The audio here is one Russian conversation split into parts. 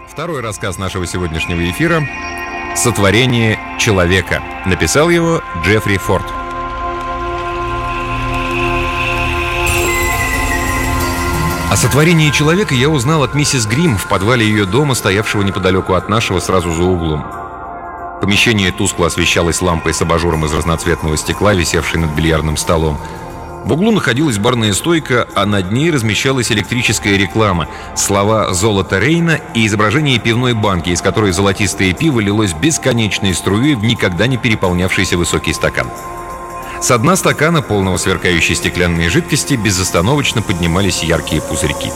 Второй рассказ нашего сегодняшнего эфира «Сотворение человека». Написал его Джеффри Форд. О сотворении человека я узнал от миссис Грим в подвале ее дома, стоявшего неподалеку от нашего, сразу за углом. Помещение тускло освещалось лампой с абажуром из разноцветного стекла, висевшей над бильярдным столом. В углу находилась барная стойка, а над ней размещалась электрическая реклама, слова «Золото Рейна» и изображение пивной банки, из которой золотистое пиво лилось бесконечной струей в никогда не переполнявшийся высокий стакан. С дна стакана, полного сверкающей стеклянной жидкости, безостановочно поднимались яркие пузырьки.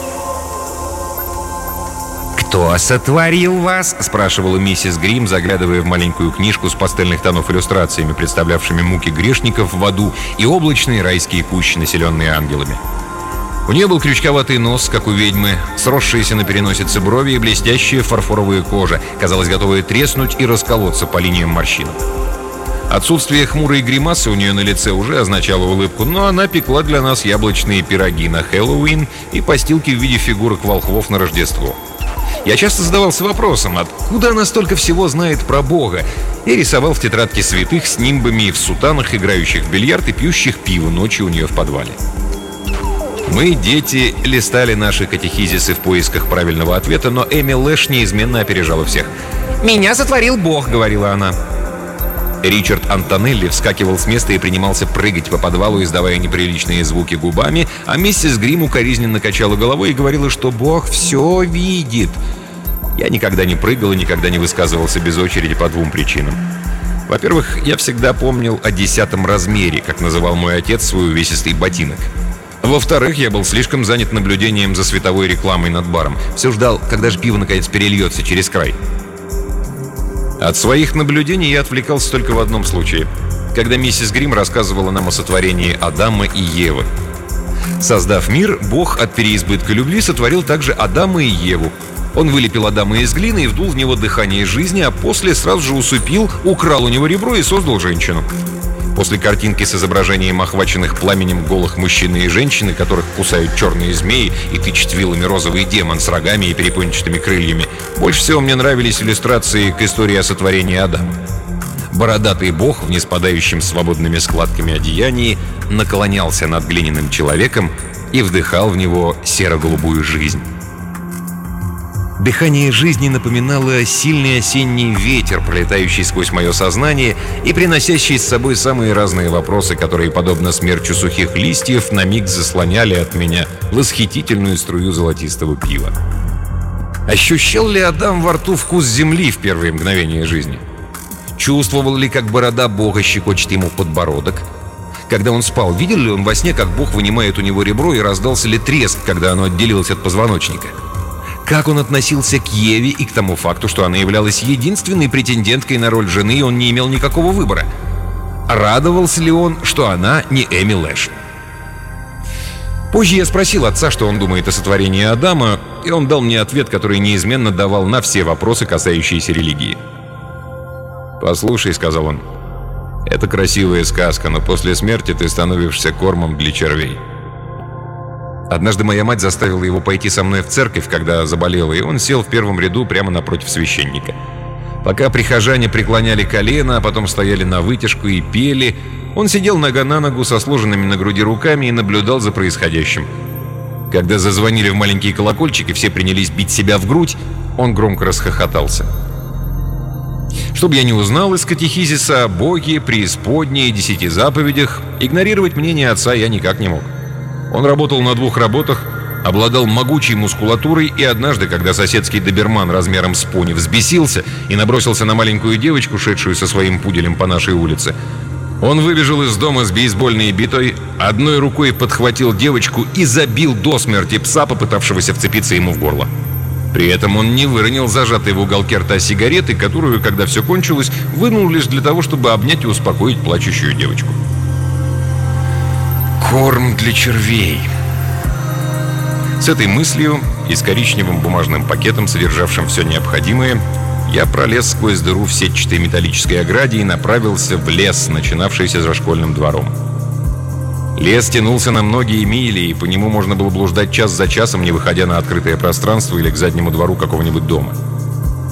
«Кто сотворил вас?» — спрашивала миссис Грим, заглядывая в маленькую книжку с пастельных тонов иллюстрациями, представлявшими муки грешников в аду и облачные райские кущи, населенные ангелами. У нее был крючковатый нос, как у ведьмы, сросшиеся на переносице брови и блестящая фарфоровая кожа, казалось, готовая треснуть и расколоться по линиям морщинок. Отсутствие хмурой гримасы у нее на лице уже означало улыбку, но она пекла для нас яблочные пироги на Хэллоуин и постилки в виде фигурок волхвов на Рождество. Я часто задавался вопросом, откуда она столько всего знает про Бога, и рисовал в тетрадке святых с нимбами и в сутанах, играющих в бильярд и пьющих пиво ночью у нее в подвале. Мы, дети, листали наши катехизисы в поисках правильного ответа, но Эми Лэш неизменно опережала всех. «Меня сотворил Бог», — говорила она. Ричард Антонелли вскакивал с места и принимался прыгать по подвалу, издавая неприличные звуки губами, а миссис Грим укоризненно качала головой и говорила, что Бог все видит. Я никогда не прыгал и никогда не высказывался без очереди по двум причинам. Во-первых, я всегда помнил о 10-м размере, как называл мой отец свой увесистый ботинок. Во-вторых, я был слишком занят наблюдением за световой рекламой над баром. Все ждал, когда же пиво наконец перельется через край. От своих наблюдений я отвлекался только в одном случае, когда миссис Грим рассказывала нам о сотворении Адама и Евы. Создав мир, Бог от переизбытка любви сотворил также Адама и Еву. Он вылепил Адама из глины и вдул в него дыхание жизни, а после сразу же усыпил, украл у него ребро и создал женщину. После картинки с изображением охваченных пламенем голых мужчины и женщины, которых кусают черные змеи и тычет вилами розовый демон с рогами и перепончатыми крыльями, больше всего мне нравились иллюстрации к истории о сотворении Адама. Бородатый бог в неспадающем свободными складками одеянии наклонялся над глиняным человеком и вдыхал в него серо-голубую жизнь. Дыхание жизни напоминало сильный осенний ветер, пролетающий сквозь мое сознание и приносящий с собой самые разные вопросы, которые, подобно смерчу сухих листьев, на миг заслоняли от меня восхитительную струю золотистого пива. Ощущал ли Адам во рту вкус земли в первые мгновения жизни? Чувствовал ли, как борода Бога щекочет ему подбородок? Когда он спал, видел ли он во сне, как Бог вынимает у него ребро, и раздался ли треск, когда оно отделилось от позвоночника? Как он относился к Еве и к тому факту, что она являлась единственной претенденткой на роль жены, и он не имел никакого выбора? Радовался ли он, что она не Эми Лэш? Позже я спросил отца, что он думает о сотворении Адама, и он дал мне ответ, который неизменно давал на все вопросы, касающиеся религии. «Послушай», — сказал он, — «это красивая сказка, но после смерти ты становишься кормом для червей». Однажды моя мать заставила его пойти со мной в церковь, когда заболела, и он сел в первом ряду прямо напротив священника. Пока прихожане преклоняли колено, а потом стояли на вытяжку и пели, он сидел нога на ногу со сложенными на груди руками и наблюдал за происходящим. Когда зазвонили в маленькие колокольчики, все принялись бить себя в грудь, он громко расхохотался. Что бы я ни узнал из катехизиса о Боге, преисподней и 10 заповедях, игнорировать мнение отца я никак не мог. Он работал на 2 работах, обладал могучей мускулатурой, и однажды, когда соседский доберман размером с пони взбесился и набросился на маленькую девочку, шедшую со своим пуделем по нашей улице, он выбежал из дома с бейсбольной битой, одной рукой подхватил девочку и забил до смерти пса, попытавшегося вцепиться ему в горло. При этом он не выронил зажатой в уголке рта сигареты, которую, когда все кончилось, вынул лишь для того, чтобы обнять и успокоить плачущую девочку. Корм для червей. С этой мыслью и с коричневым бумажным пакетом, содержавшим все необходимое, я пролез сквозь дыру в сетчатой металлической ограде и направился в лес, начинавшийся за школьным двором. Лес тянулся на многие мили, и по нему можно было блуждать час за часом, не выходя на открытое пространство или к заднему двору какого-нибудь дома.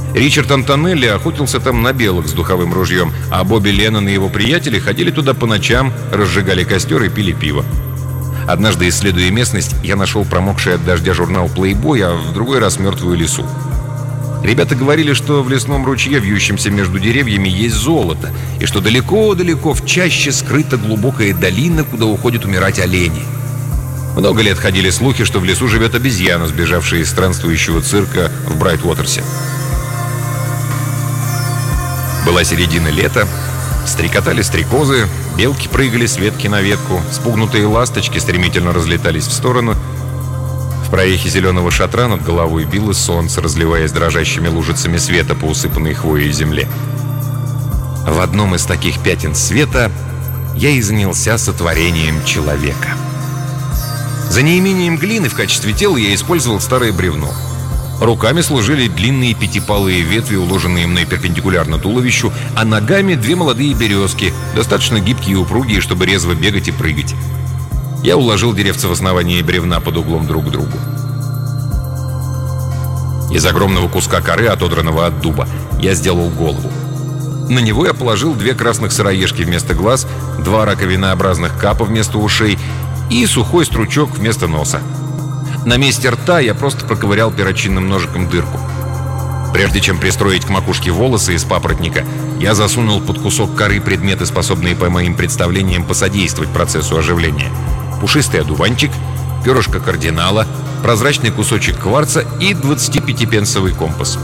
Ричард Антонелли охотился там на белок с духовым ружьем, а Бобби Леннон и его приятели ходили туда по ночам, разжигали костер и пили пиво. Однажды, исследуя местность, я нашел промокший от дождя журнал «Плейбой», а в другой раз мертвую лису. Ребята говорили, что в лесном ручье, вьющемся между деревьями, есть золото, и что далеко-далеко в чаще скрыта глубокая долина, куда уходят умирать олени. Много лет ходили слухи, что в лесу живет обезьяна, сбежавшая из странствующего цирка в Брайтвотерсе. Была середина лета, стрекотали стрекозы, белки прыгали с ветки на ветку, спугнутые ласточки стремительно разлетались в сторону. В проехе зеленого шатра над головой било солнце, разливаясь дрожащими лужицами света по усыпанной хвоей земле. В одном из таких пятен света я и занялся сотворением человека. За неимением глины в качестве тела я использовал старое бревно. Руками служили длинные пятипалые ветви, уложенные мной перпендикулярно туловищу, а ногами две молодые березки, достаточно гибкие и упругие, чтобы резво бегать и прыгать. Я уложил деревца в основании бревна под углом друг к другу. Из огромного куска коры, отодранного от дуба, я сделал голову. На него я положил две красных сыроежки вместо глаз, два раковинообразных капа вместо ушей и сухой стручок вместо носа. На месте рта я просто проковырял перочинным ножиком дырку. Прежде чем пристроить к макушке волосы из папоротника, я засунул под кусок коры предметы, способные по моим представлениям посодействовать процессу оживления. Пушистый одуванчик, перышко кардинала, прозрачный кусочек кварца и 25-пенсовый компас.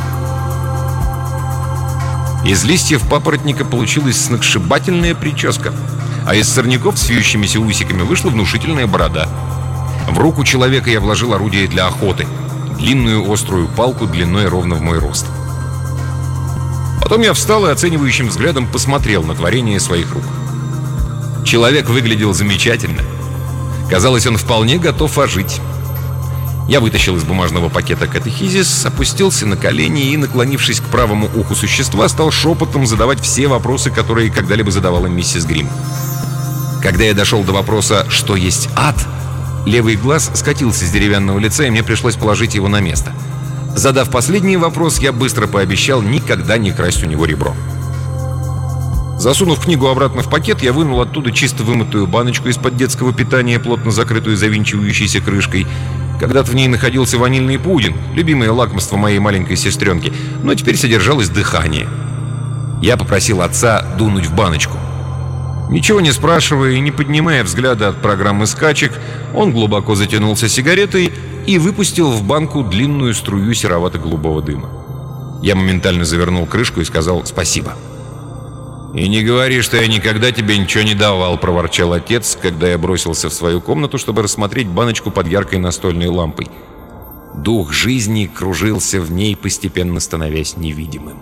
Из листьев папоротника получилась сногсшибательная прическа, а из сорняков с вьющимися усиками вышла внушительная борода. В руку человека я вложил орудие для охоты — длинную острую палку длиной ровно в мой рост. Потом я встал и оценивающим взглядом посмотрел на творение своих рук. Человек выглядел замечательно. Казалось, он вполне готов ожить. Я вытащил из бумажного пакета катехизис, опустился на колени и, наклонившись к правому уху существа, стал шепотом задавать все вопросы, которые когда-либо задавала миссис Грим. Когда я дошел до вопроса «что есть ад?», левый глаз скатился с деревянного лица, и мне пришлось положить его на место. Задав последний вопрос, я быстро пообещал никогда не красть у него ребро. Засунув книгу обратно в пакет, я вынул оттуда чисто вымытую баночку из-под детского питания, плотно закрытую завинчивающейся крышкой. Когда-то в ней находился ванильный пудинг, любимое лакомство моей маленькой сестренки, но теперь содержалось дыхание. Я попросил отца дунуть в баночку. Ничего не спрашивая и не поднимая взгляда от программы скачек, он глубоко затянулся сигаретой и выпустил в банку длинную струю серовато-голубого дыма. Я моментально завернул крышку и сказал «спасибо». «И не говори, что я никогда тебе ничего не давал», — проворчал отец, когда я бросился в свою комнату, чтобы рассмотреть баночку под яркой настольной лампой. Дух жизни кружился в ней, постепенно становясь невидимым.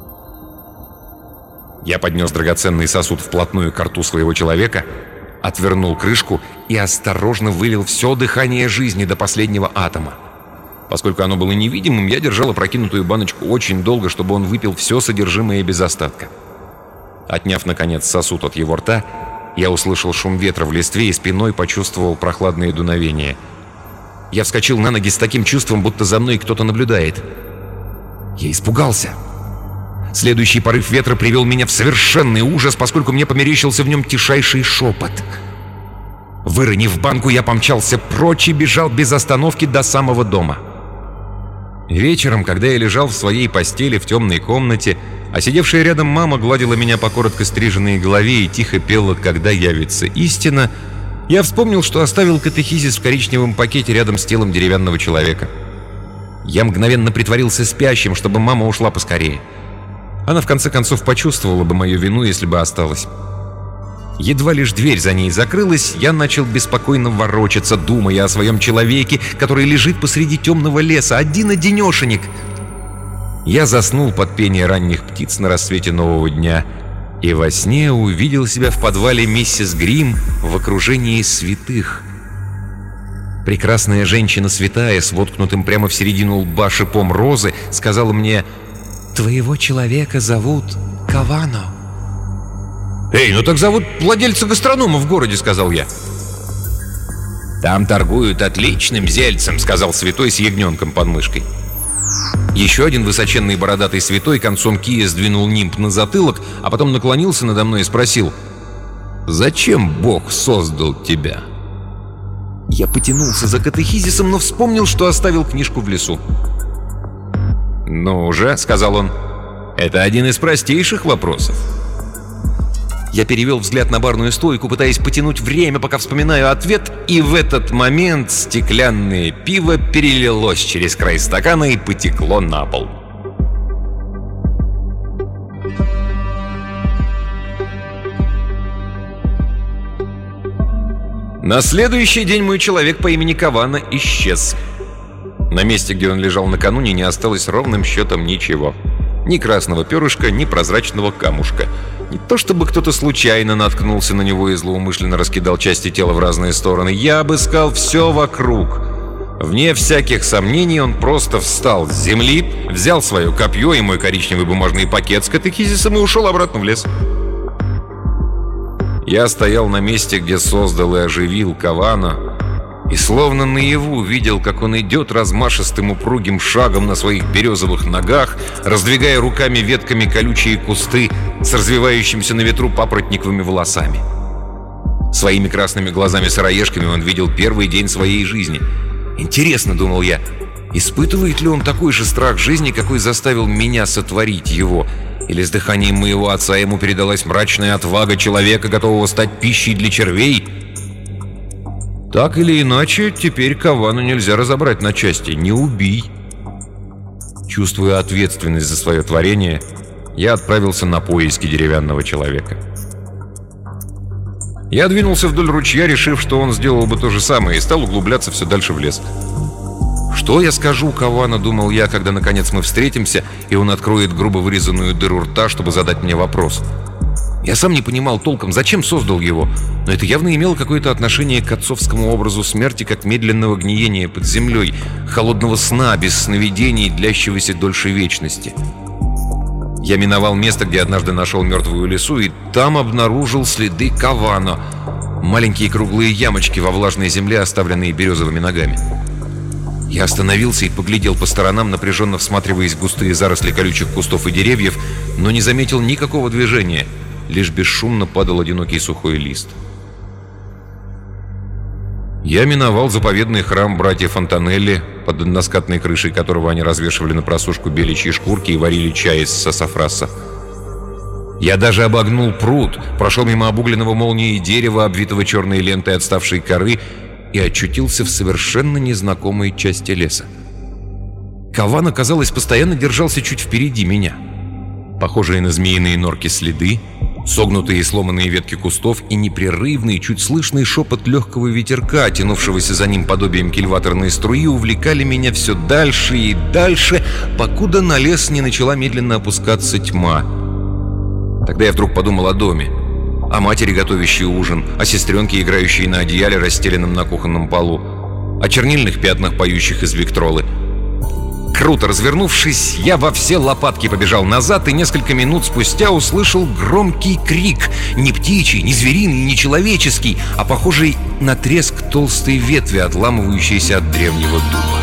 Я поднес драгоценный сосуд вплотную к рту своего человека, отвернул крышку и осторожно вылил все дыхание жизни до последнего атома. Поскольку оно было невидимым, я держал опрокинутую баночку очень долго, чтобы он выпил все содержимое без остатка. Отняв, наконец, сосуд от его рта, я услышал шум ветра в листве и спиной почувствовал прохладное дуновение. Я вскочил на ноги с таким чувством, будто за мной кто-то наблюдает. Я испугался. Следующий порыв ветра привел меня в совершенный ужас, поскольку мне померещился в нем тишайший шепот. Выронив банку, я помчался прочь и бежал без остановки до самого дома. Вечером, когда я лежал в своей постели в темной комнате, а сидевшая рядом мама гладила меня по коротко стриженной голове и тихо пела «Когда явится истина», я вспомнил, что оставил катехизис в коричневом пакете рядом с телом деревянного человека. Я мгновенно притворился спящим, чтобы мама ушла поскорее. Она в конце концов почувствовала бы мою вину, если бы осталась. Едва лишь дверь за ней закрылась, я начал беспокойно ворочаться, думая о своем человеке, который лежит посреди темного леса, один-одинешенек. Я заснул под пение ранних птиц на рассвете нового дня и во сне увидел себя в подвале миссис Грим в окружении святых. Прекрасная женщина святая, с воткнутым прямо в середину лба шипом розы, сказала мне: «Твоего человека зовут Кавано». «Эй, ну так зовут владельца гастронома в городе», — сказал я. «Там торгуют отличным зельцем», — сказал святой с ягненком под мышкой. Еще один высоченный бородатый святой концом кия сдвинул нимб на затылок, а потом наклонился надо мной и спросил: «Зачем Бог создал тебя?» Я потянулся за катехизисом, но вспомнил, что оставил книжку в лесу. «Ну уже», — сказал он, — «это один из простейших вопросов». Я перевел взгляд на барную стойку, пытаясь потянуть время, пока вспоминаю ответ, и в этот момент стеклянное пиво перелилось через край стакана и потекло на пол. На следующий день мой человек по имени Кавана исчез. На месте, где он лежал накануне, не осталось ровным счетом ничего. Ни красного перышка, ни прозрачного камушка. Не то чтобы кто-то случайно наткнулся на него и злоумышленно раскидал части тела в разные стороны. Я обыскал все вокруг. Вне всяких сомнений он просто встал с земли, взял свое копье и мой коричневый бумажный пакет с катехизисом и ушел обратно в лес. Я стоял на месте, где создал и оживил Кавана, и словно наяву видел, как он идет размашистым упругим шагом на своих березовых ногах, раздвигая руками ветками колючие кусты с развивающимися на ветру папоротниковыми волосами. Своими красными глазами-сыроежками он видел первый день своей жизни. Интересно, думал я, испытывает ли он такой же страх жизни, какой заставил меня сотворить его? Или с дыханием моего отца ему передалась мрачная отвага человека, готового стать пищей для червей? Так или иначе, теперь Кавану нельзя разобрать на части. Не убий. Чувствуя ответственность за свое творение, я отправился на поиски деревянного человека. Я двинулся вдоль ручья, решив, что он сделал бы то же самое, и стал углубляться все дальше в лес. Что я скажу Кавану, думал я, когда наконец мы встретимся, и он откроет грубо вырезанную дыру рта, чтобы задать мне вопрос. Я сам не понимал толком, зачем создал его, но это явно имело какое-то отношение к отцовскому образу смерти, как медленного гниения под землей, холодного сна без сновидений, длящегося дольше вечности. Я миновал место, где однажды нашел мертвую лису, и там обнаружил следы Кавана. Маленькие круглые ямочки во влажной земле, оставленные березовыми ногами. Я остановился и поглядел по сторонам, напряженно всматриваясь в густые заросли колючих кустов и деревьев, но не заметил никакого движения. Лишь бесшумно падал одинокий сухой лист. Я миновал заповедный храм братьев Антонелли, под односкатной крышей которого они развешивали на просушку беличьи шкурки и варили чай из сасафраса. Я даже обогнул пруд, прошел мимо обугленного молнией дерева, обвитого черной лентой отставшей коры, и очутился в совершенно незнакомой части леса. Кавана, казалось, постоянно держался чуть впереди меня. Похожие на змеиные норки следы, согнутые и сломанные ветки кустов и непрерывный, чуть слышный шепот легкого ветерка, тянувшегося за ним подобием кильваторной струи, увлекали меня все дальше и дальше, покуда на лес не начала медленно опускаться тьма. Тогда я вдруг подумал о доме, о матери, готовящей ужин, о сестренке, играющей на одеяле, расстеленном на кухонном полу, о чернильных пятнах, поющих из виктролы. Круто развернувшись, я во все лопатки побежал назад и несколько минут спустя услышал громкий крик. Не птичий, не звериный, не человеческий, а похожий на треск толстой ветви, отламывающейся от древнего дуба.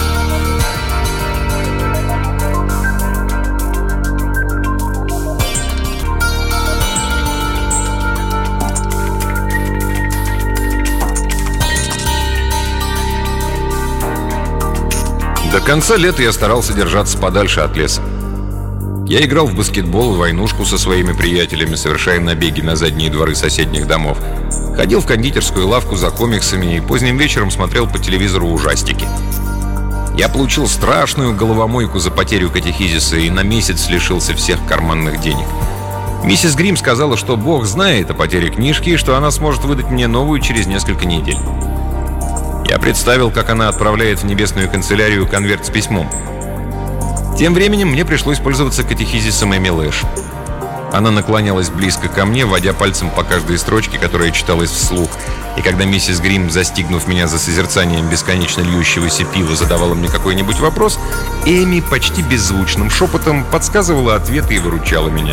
До конца лета я старался держаться подальше от леса. Я играл в баскетбол и войнушку со своими приятелями, совершая набеги на задние дворы соседних домов. Ходил в кондитерскую лавку за комиксами и поздним вечером смотрел по телевизору ужастики. Я получил страшную головомойку за потерю катехизиса и на месяц лишился всех карманных денег. Миссис Грим сказала, что Бог знает о потере книжки и что она сможет выдать мне новую через несколько недель. Я представил, как она отправляет в небесную канцелярию конверт с письмом. Тем временем мне пришлось пользоваться катехизисом Эми Лэш. Она наклонялась близко ко мне, водя пальцем по каждой строчке, которая читалась вслух. И когда миссис Грим, застигнув меня за созерцанием бесконечно льющегося пива, задавала мне какой-нибудь вопрос, Эми почти беззвучным шепотом подсказывала ответы и выручала меня.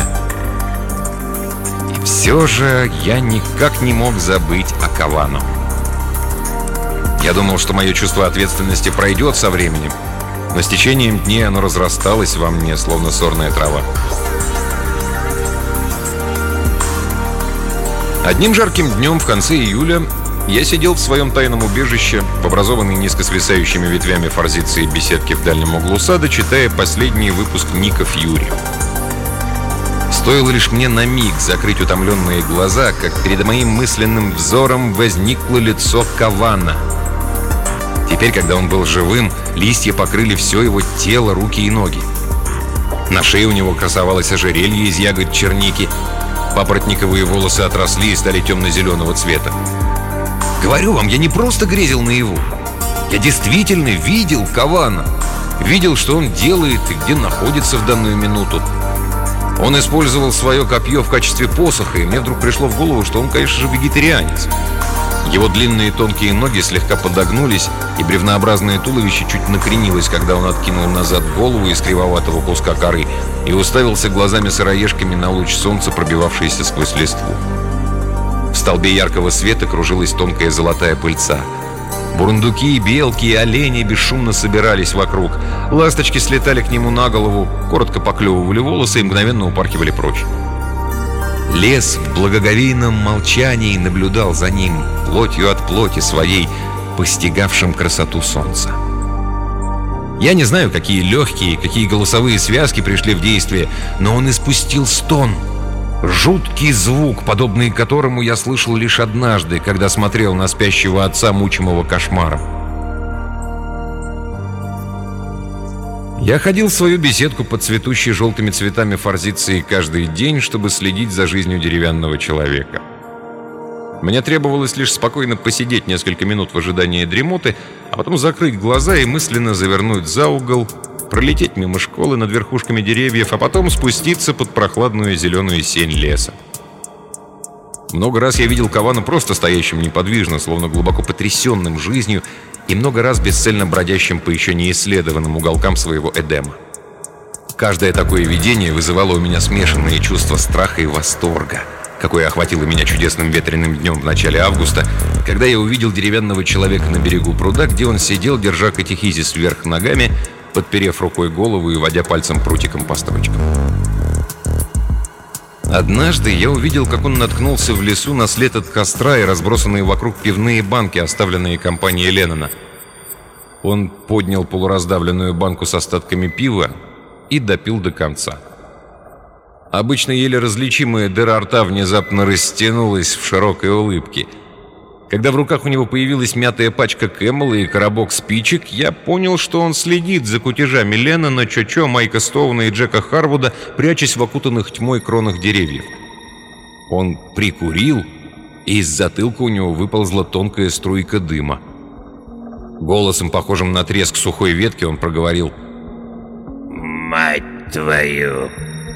И все же я никак не мог забыть о Кавану. Я думал, что мое чувство ответственности пройдет со временем. но с течением дней оно разрасталось во мне, словно сорная трава. Одним жарким днем в конце июля я сидел в своем тайном убежище, в образованной низко свисающими ветвями форзиции беседки в дальнем углу сада, читая последний выпуск Ника Фьюри. Стоило лишь мне на миг закрыть утомленные глаза, как перед моим мысленным взором возникло лицо Кавана. Теперь, когда он был живым, листья покрыли все его тело, руки и ноги. На шее у него красовалось ожерелье из ягод черники. Папоротниковые волосы отросли и стали темно-зеленого цвета. Говорю вам, я не просто грезил наяву. Я действительно видел Кавана. Видел, что он делает и где находится в данную минуту. Он использовал свое копье в качестве посоха, и мне вдруг пришло в голову, что он, конечно же, вегетарианец. Его длинные тонкие ноги слегка подогнулись, и бревнообразное туловище чуть накренилось, когда он откинул назад голову из кривоватого куска коры и уставился глазами-сыроежками на луч солнца, пробивавшийся сквозь листву. В столбе яркого света кружилась тонкая золотая пыльца. Бурундуки, белки и олени бесшумно собирались вокруг. Ласточки слетали к нему на голову, коротко поклевывали волосы и мгновенно упархивали прочь. Лес в благоговейном молчании наблюдал за ним, плотью от плоти своей, постигавшим красоту солнца. Я не знаю, какие легкие, какие голосовые связки пришли в действие, но он испустил стон. Жуткий звук, подобный которому я слышал лишь однажды, когда смотрел на спящего отца, мучимого кошмаром. Я ходил в свою беседку под цветущей желтыми цветами форзиции каждый день, чтобы следить за жизнью деревянного человека. Мне требовалось лишь спокойно посидеть несколько минут в ожидании дремоты, а потом закрыть глаза и мысленно завернуть за угол, пролететь мимо школы над верхушками деревьев, а потом спуститься под прохладную зеленую сень леса. Много раз я видел Кавана просто стоящим неподвижно, словно глубоко потрясенным жизнью, и много раз бесцельно бродящим по еще неисследованным уголкам своего Эдема. Каждое такое видение вызывало у меня смешанные чувства страха и восторга, какое охватило меня чудесным ветреным днем в начале августа, когда я увидел деревянного человека на берегу пруда, где он сидел, держа катехизис вверх ногами, подперев рукой голову и водя пальцем прутиком по строчкам. Однажды я увидел, как он наткнулся в лесу на след от костра и разбросанные вокруг пивные банки, оставленные компанией Леннона. Он поднял полураздавленную банку с остатками пива и допил до конца. Обычно еле различимая дыра рта внезапно растянулась в широкой улыбке. Когда в руках у него появилась мятая пачка Кэмела и коробок спичек, я понял, что он следит за кутежами Леннона, Чо-Чо, Майка Стоуна и Джека Харвуда, прячась в окутанных тьмой кронах деревьев. Он прикурил, и из затылка у него выползла тонкая струйка дыма. Голосом, похожим на треск сухой ветки, он проговорил: «Мать твою!»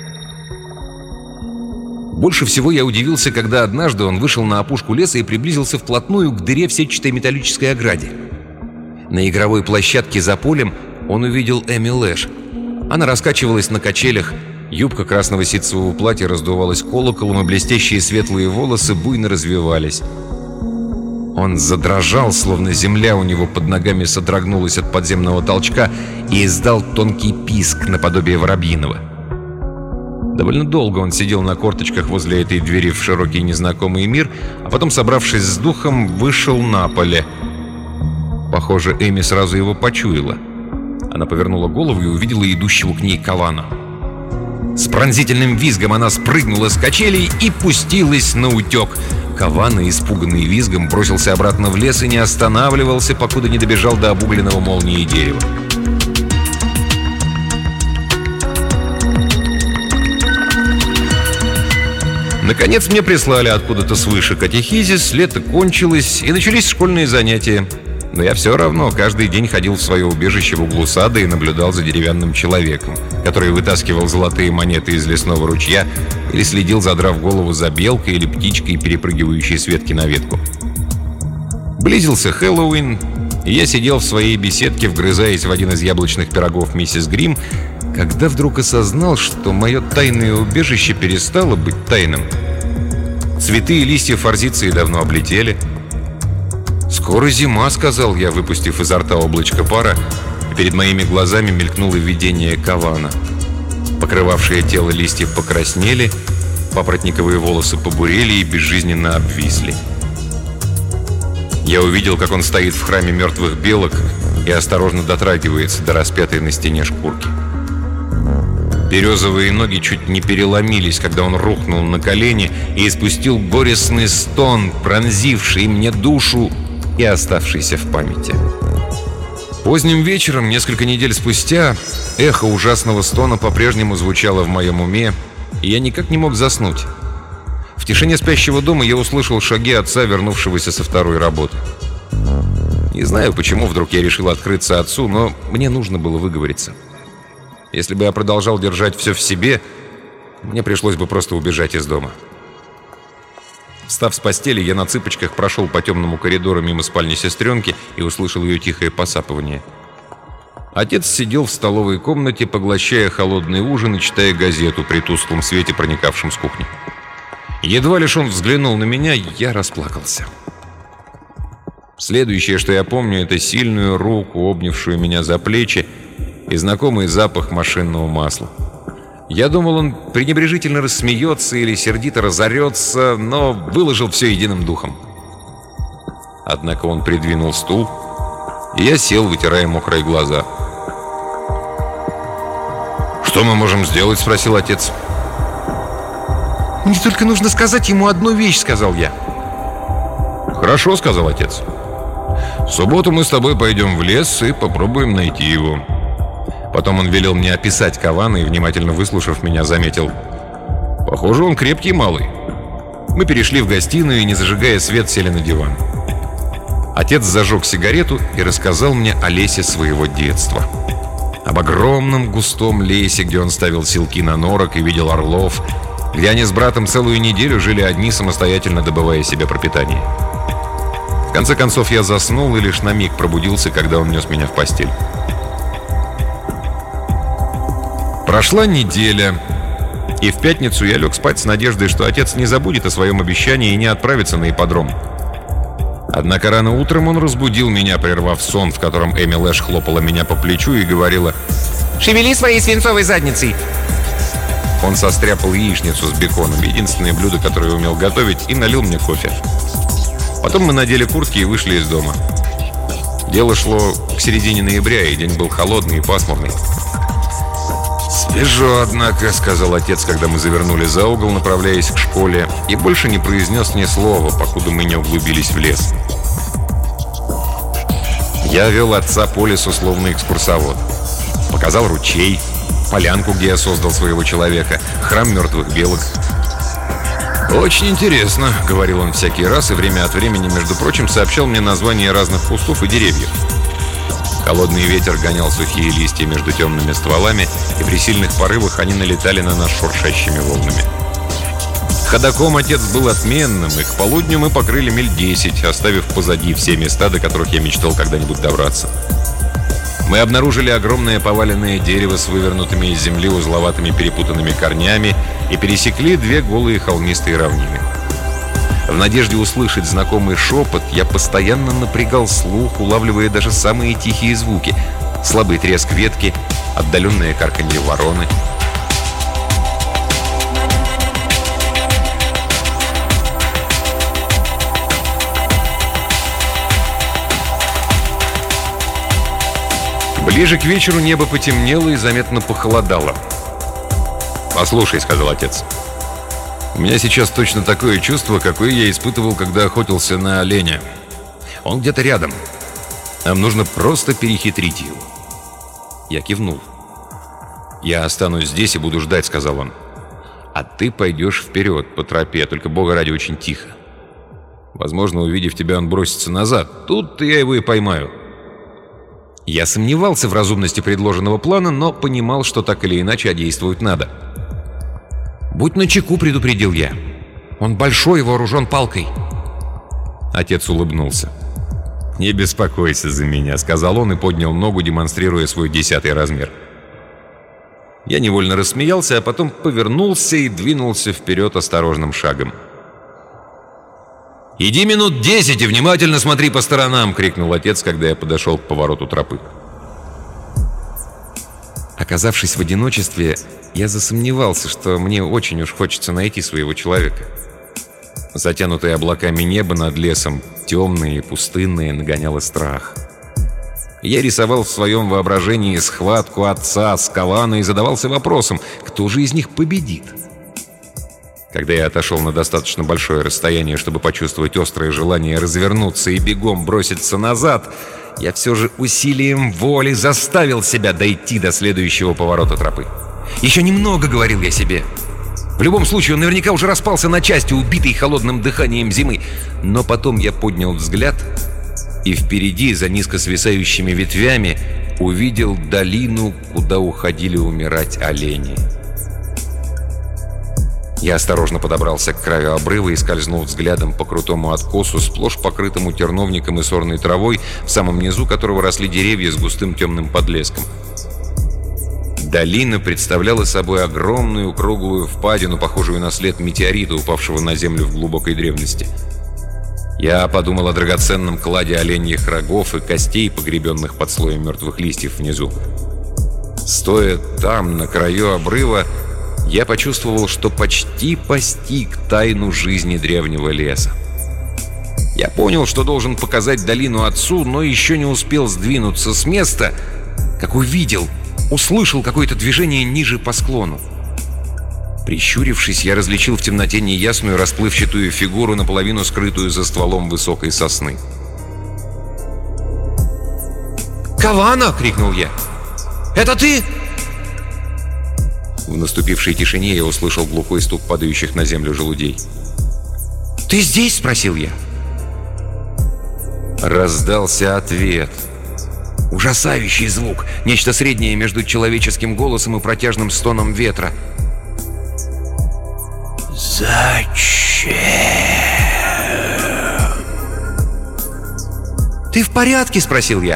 Больше всего я удивился, когда однажды он вышел на опушку леса и приблизился вплотную к дыре в сетчатой металлической ограде. На игровой площадке за полем он увидел Эми Лэш. Она раскачивалась на качелях, юбка красного ситцевого платья раздувалась колоколом, и блестящие светлые волосы буйно развивались. Он задрожал, словно земля у него под ногами содрогнулась от подземного толчка, и издал тонкий писк наподобие воробьиного. Довольно долго он сидел на корточках возле этой двери в широкий незнакомый мир, а потом, собравшись с духом, вышел на поле. Похоже, Эми сразу его почуяла. Она повернула голову и увидела идущего к ней Кавана. С пронзительным визгом она спрыгнула с качелей и пустилась наутек. Кавана, испуганный визгом, бросился обратно в лес и не останавливался, покуда не добежал до обугленного молнией дерева. Наконец мне прислали откуда-то свыше катехизис, лето кончилось, и начались школьные занятия. Но я все равно каждый день ходил в свое убежище в углу сада и наблюдал за деревянным человеком, который вытаскивал золотые монеты из лесного ручья или следил, задрав голову, за белкой или птичкой, перепрыгивающей с ветки на ветку. Близился Хэллоуин, и я сидел в своей беседке, вгрызаясь в один из яблочных пирогов миссис Грим, когда вдруг осознал, что мое тайное убежище перестало быть тайным. Цветы и листья форзиции давно облетели. «Скоро зима», — сказал я, выпустив изо рта облачко пара, и перед моими глазами мелькнуло видение Кавана. Покрывавшие тело листья покраснели, папоротниковые волосы побурели и безжизненно обвисли. Я увидел, как он стоит в храме мертвых белок и осторожно дотрагивается до распятой на стене шкурки. Березовые ноги чуть не переломились, когда он рухнул на колени и испустил горестный стон, пронзивший мне душу и оставшийся в памяти. Поздним вечером, несколько недель спустя, эхо ужасного стона по-прежнему звучало в моем уме, и я никак не мог заснуть. В тишине спящего дома я услышал шаги отца, вернувшегося со второй работы. Не знаю, почему вдруг я решил открыться отцу, но мне нужно было выговориться. Если бы я продолжал держать все в себе, мне пришлось бы просто убежать из дома. Встав с постели, я на цыпочках прошел по темному коридору мимо спальни сестренки и услышал ее тихое посапывание. Отец сидел в столовой комнате, поглощая холодный ужин и читая газету при тусклом свете, проникавшем с кухни. Едва лишь он взглянул на меня, я расплакался. Следующее, что я помню, это сильную руку, обнявшую меня за плечи, и знакомый запах машинного масла. Я думал, он пренебрежительно рассмеется или сердито разорется, но выложил все единым духом. Однако он придвинул стул, и я сел, вытирая мокрые глаза. «Что мы можем сделать?» — спросил отец. «Мне только нужно сказать ему одну вещь», — сказал я. «Хорошо», — сказал отец. «В субботу мы с тобой пойдем в лес и попробуем найти его». Потом он велел мне описать Кавана и, внимательно выслушав меня, заметил: «Похоже, он крепкий малый». Мы перешли в гостиную и, не зажигая свет, сели на диван. Отец зажег сигарету и рассказал мне о лесе своего детства. Об огромном густом лесе, где он ставил селки на норок и видел орлов, где они с братом целую неделю жили одни, самостоятельно добывая себе пропитание. В конце концов, я заснул и лишь на миг пробудился, когда он нес меня в постель. Прошла неделя, и в пятницу я лег спать с надеждой, что отец не забудет о своем обещании и не отправится на ипподром. Однако рано утром он разбудил меня, прервав сон, в котором Эми Лэш хлопала меня по плечу и говорила: «Шевели своей свинцовой задницей!» Он состряпал яичницу с беконом, единственное блюдо, которое умел готовить, и налил мне кофе. Потом мы надели куртки и вышли из дома. Дело шло к середине ноября, и день был холодный и пасмурный. «Свежо, однако», — сказал отец, когда мы завернули за угол, направляясь к школе, и больше не произнес ни слова, покуда мы не углубились в лес. Я вел отца по лесу, словно экскурсовод. Показал ручей, полянку, где я создал своего человека, храм мертвых белок. «Очень интересно», — говорил он всякий раз, и время от времени, между прочим, сообщал мне названия разных кустов и деревьев. Холодный ветер гонял сухие листья между темными стволами, и при сильных порывах они налетали на нас шуршащими волнами. Ходоком отец был отменным, и к полудню мы покрыли миль 10, оставив позади все места, до которых я мечтал когда-нибудь добраться. Мы обнаружили огромное поваленное дерево с вывернутыми из земли узловатыми перепутанными корнями и пересекли две голые холмистые равнины. В надежде услышать знакомый шепот, я постоянно напрягал слух, улавливая даже самые тихие звуки: слабый треск ветки, отдаленное карканье вороны. Ближе к вечеру небо потемнело и заметно похолодало. «Послушай», — сказал отец, — «у меня сейчас точно такое чувство, какое я испытывал, когда охотился на оленя. Он где-то рядом. Нам нужно просто перехитрить его». Я кивнул. «Я останусь здесь и буду ждать», — сказал он. «А ты пойдешь вперед по тропе, только бога ради очень тихо. Возможно, увидев тебя, он бросится назад. Тут-то я его и поймаю». Я сомневался в разумности предложенного плана, но понимал, что так или иначе, а действовать надо. «Будь начеку», — предупредил я. «Он большой и вооружен палкой». Отец улыбнулся. «Не беспокойся за меня», — сказал он и поднял ногу, демонстрируя свой 10-й размер. Я невольно рассмеялся, а потом повернулся и двинулся вперед осторожным шагом. «Иди минут 10 и внимательно смотри по сторонам!» — крикнул отец, когда я подошел к повороту тропы. Оказавшись в одиночестве, я засомневался, что мне очень уж хочется найти своего человека. Затянутое облаками небо над лесом, темное и пустынное, нагоняло страх. Я рисовал в своем воображении схватку отца с Кавано и задавался вопросом, кто же из них победит. Когда я отошел на достаточно большое расстояние, чтобы почувствовать острое желание развернуться и бегом броситься назад, я все же усилием воли заставил себя дойти до следующего поворота тропы. «Еще немного», — говорил я себе. В любом случае, он наверняка уже распался на части, убитый холодным дыханием зимы. Но потом я поднял взгляд и впереди, за низко свисающими ветвями, увидел долину, куда уходили умирать олени. Я осторожно подобрался к краю обрыва и скользнул взглядом по крутому откосу, сплошь покрытому терновником и сорной травой, в самом низу которого росли деревья с густым темным подлеском. Долина представляла собой огромную круглую впадину, похожую на след метеорита, упавшего на землю в глубокой древности. Я подумал о драгоценном кладе оленьих рогов и костей, погребенных под слоем мертвых листьев внизу. Стоя там, на краю обрыва, я почувствовал, что почти постиг тайну жизни древнего леса. Я понял, что должен показать долину отцу, но еще не успел сдвинуться с места, как услышал какое-то движение ниже по склону. Прищурившись, я различил в темноте неясную расплывчатую фигуру, наполовину скрытую за стволом высокой сосны. «Кавано!» — крикнул я. «Это ты?» В наступившей тишине я услышал глухой стук падающих на землю желудей. «Ты здесь?» — спросил я. Раздался ответ. Ужасающий звук, нечто среднее между человеческим голосом и протяжным стоном ветра. «Зачем?» «Ты в порядке?» — спросил я.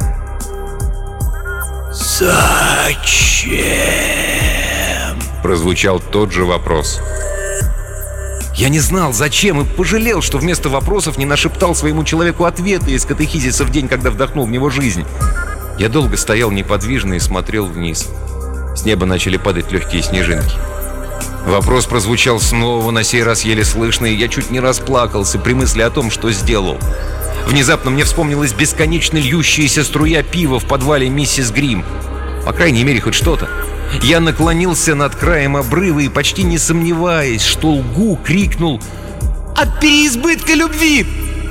«Зачем?» — прозвучал тот же вопрос. Я не знал, зачем, и пожалел, что вместо вопросов не нашептал своему человеку ответы из катехизиса в день, когда вдохнул в него жизнь. Я долго стоял неподвижно и смотрел вниз. С неба начали падать легкие снежинки. Вопрос прозвучал снова, на сей раз еле слышно, и я чуть не расплакался при мысли о том, что сделал. Внезапно мне вспомнилась бесконечно льющаяся струя пива в подвале миссис Грим. По крайней мере, хоть что-то. Я наклонился над краем обрыва и, почти не сомневаясь, что лгу, крикнул: «От переизбытка любви!»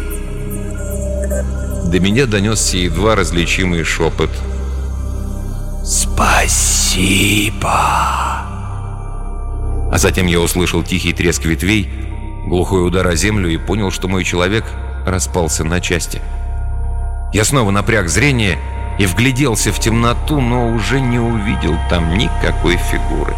До меня донесся едва различимый шепот: «Спасибо!» А затем я услышал тихий треск ветвей, глухой удар о землю и понял, что мой человек распался на части. Я снова напряг зрение и вгляделся в темноту, но уже не увидел там никакой фигуры.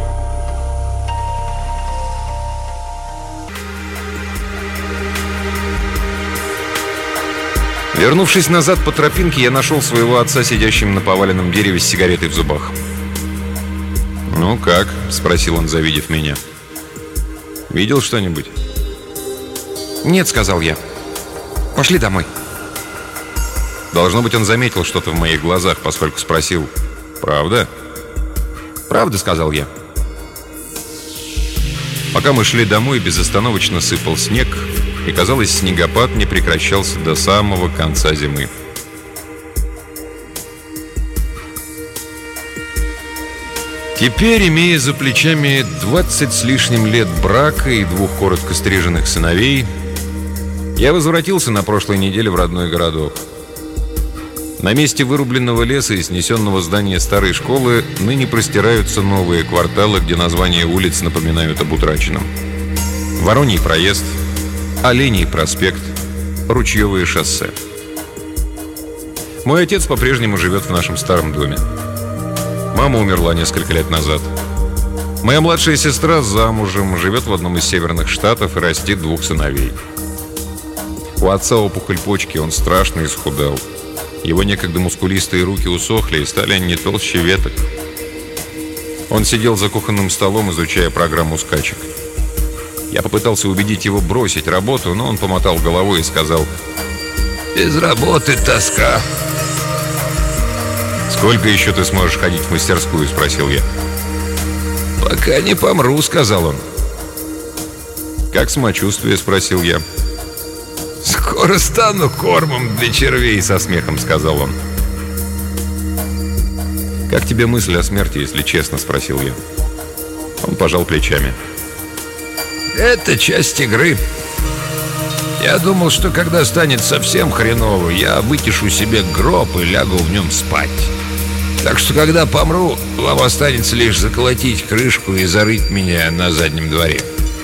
Вернувшись назад по тропинке, я нашел своего отца, сидящим на поваленном дереве с сигаретой в зубах. «Ну как?» — спросил он, завидев меня. «Видел что-нибудь?» «Нет», — сказал я. «Пошли домой». Должно быть, он заметил что-то в моих глазах, поскольку спросил: «Правда?» «Правда», — сказал я. Пока мы шли домой, безостановочно сыпал снег, и, казалось, снегопад не прекращался до самого конца зимы. Теперь, имея за плечами 20 с лишним лет брака и 2 коротко стриженных сыновей, я возвратился на прошлой неделе в родной городок. На месте вырубленного леса и снесенного здания старой школы ныне простираются новые кварталы, где названия улиц напоминают об утраченном. Вороний проезд, Оленей проспект, Ручьевое шоссе. Мой отец по-прежнему живет в нашем старом доме. Мама умерла несколько лет назад. Моя младшая сестра замужем, живет в одном из северных штатов и растит 2 сыновей. У отца опухоль почки, он страшно исхудал. Его некогда мускулистые руки усохли и стали не толще веток. Он сидел за кухонным столом, изучая программу скачек. Я попытался убедить его бросить работу, но он помотал головой и сказал: «Без работы тоска». «Сколько еще ты сможешь ходить в мастерскую?» — спросил я. «Пока не помру», — сказал он. «Как самочувствие?» — спросил я. «Скоро стану кормом для червей», — со смехом сказал он. «Как тебе мысль о смерти, если честно?» — спросил я. Он пожал плечами. «Это часть игры. Я думал, что когда станет совсем хреново, я вытешу себе гроб и лягу в нем спать. Так что, когда помру, вам останется лишь заколотить крышку и зарыть меня на заднем дворе».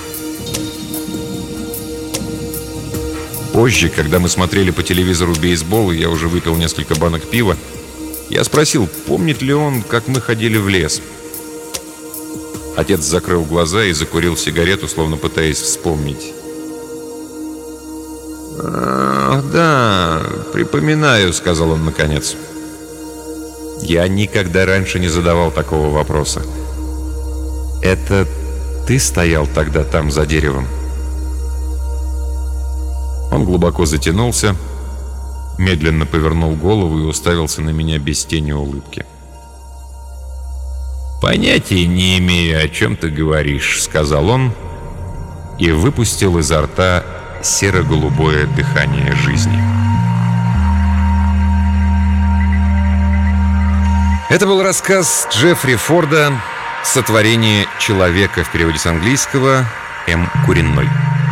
Позже, когда мы смотрели по телевизору бейсбол, и я уже выпил несколько банок пива, я спросил, помнит ли он, как мы ходили в лес. Отец закрыл глаза и закурил сигарету, словно пытаясь вспомнить. «Да, припоминаю», — сказал он наконец. Я никогда раньше не задавал такого вопроса. «Это ты стоял тогда там за деревом?» Он глубоко затянулся, медленно повернул голову и уставился на меня без тени улыбки. «Понятия не имею, о чем ты говоришь», — сказал он и выпустил изо рта серо-голубое дыхание жизни. Это был рассказ Джеффри Форда «Сотворение человека», в переводе с английского М. Куренной.